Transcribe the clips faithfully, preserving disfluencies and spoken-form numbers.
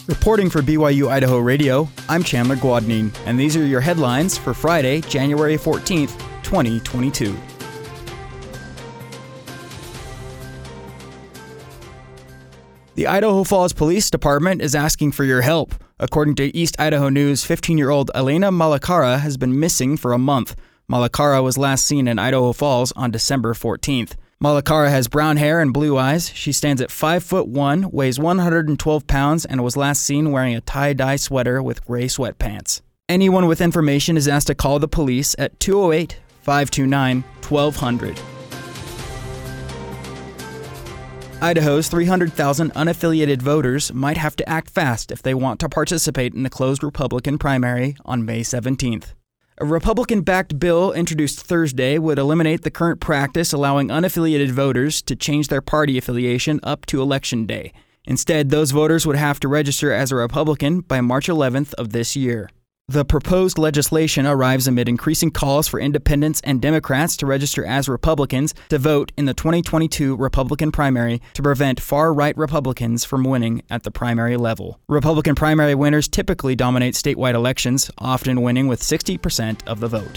Reporting for B Y U Idaho Radio, I'm Chandler Guadagnin, and these are your headlines for Friday, January fourteenth, twenty twenty-two. The Idaho Falls Police Department is asking for your help. According to East Idaho News, fifteen-year-old Elena Malakara has been missing for a month. Malakara was last seen in Idaho Falls on December fourteenth. Malakara has brown hair and blue eyes. She stands at five foot one, weighs one hundred twelve pounds, and was last seen wearing a tie-dye sweater with gray sweatpants. Anyone with information is asked to call the police at two oh eight, five two nine, twelve hundred. Idaho's three hundred thousand unaffiliated voters might have to act fast if they want to participate in the closed Republican primary on May seventeenth. A Republican-backed bill introduced Thursday would eliminate the current practice allowing unaffiliated voters to change their party affiliation up to Election Day. Instead, those voters would have to register as a Republican by March eleventh of this year. The proposed legislation arrives amid increasing calls for independents and Democrats to register as Republicans to vote in the twenty twenty-two Republican primary to prevent far-right Republicans from winning at the primary level. Republican primary winners typically dominate statewide elections, often winning with sixty percent of the vote.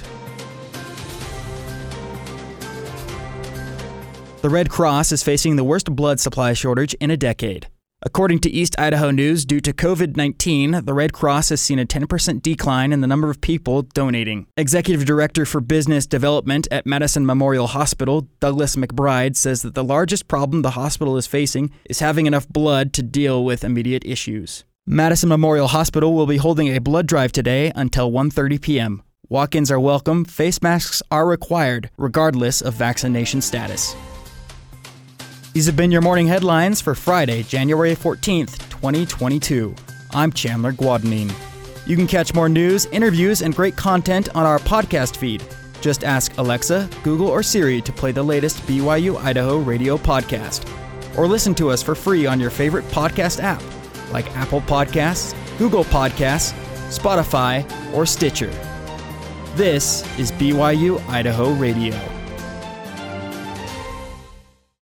The Red Cross is facing the worst blood supply shortage in a decade. According to East Idaho News, due to covid nineteen, the Red Cross has seen a ten percent decline in the number of people donating. Executive Director for Business Development at Madison Memorial Hospital, Douglas McBride, says that the largest problem the hospital is facing is having enough blood to deal with immediate issues. Madison Memorial Hospital will be holding a blood drive today until one thirty p.m. Walk-ins are welcome, face masks are required, regardless of vaccination status. These have been your morning headlines for Friday, January fourteenth, twenty twenty-two. I'm Chandler Guadagnin. You can catch more news, interviews, and great content on our podcast feed. Just ask Alexa, Google, or Siri to play the latest B Y U Idaho radio podcast. Or listen to us for free on your favorite podcast app, like Apple Podcasts, Google Podcasts, Spotify, or Stitcher. This is B Y U Idaho Radio.